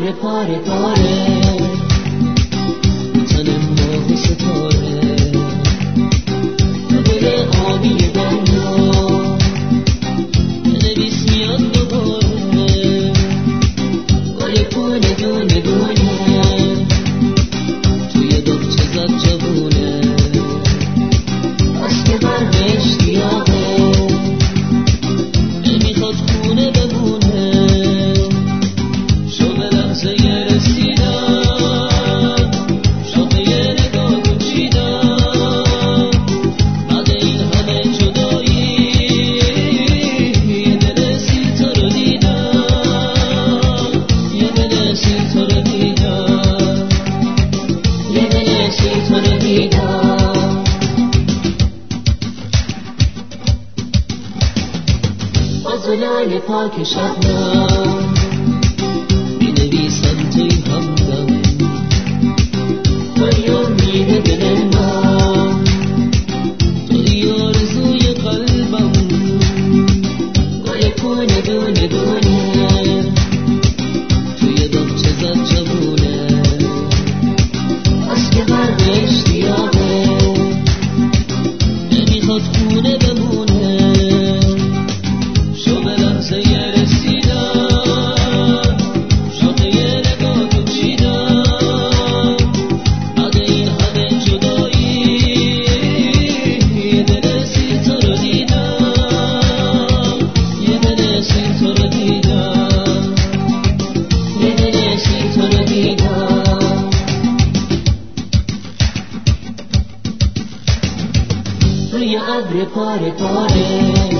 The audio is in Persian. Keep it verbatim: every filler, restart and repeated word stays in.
ابر پاره پاره تن ماه ستاره تو دل آبی دریا بنویس میاد دوباره گل پونه دونه دونه توی دفچه زد جوونه عشق بر به اشتیاقه نمیخواد خونه بمونه شو به لحظه رسیدن شوق یه نگاه گوچیدن بعد این همه جدایی یه دل سیر تو رو دیدم یه دل سیر تو رو دیدم یه دل سیر تو رو دیدم با زلال پاک شبنم بنویسم توی همدم توی امید دل من توی آرزوی قلبم گل پونه دونه دونه توی دمچه زد جوونه عشق بر به اشتیاقه نمیخواد خونه بمونه شو به لحظه رسیدن شوق یه نگاه گوچیدن بعد این همه جدایی یه دل سیر تو رو دیدم یه دل سیر تو رو دیدم یه دل سیر تو رو دیدم روی ابر پاره پاره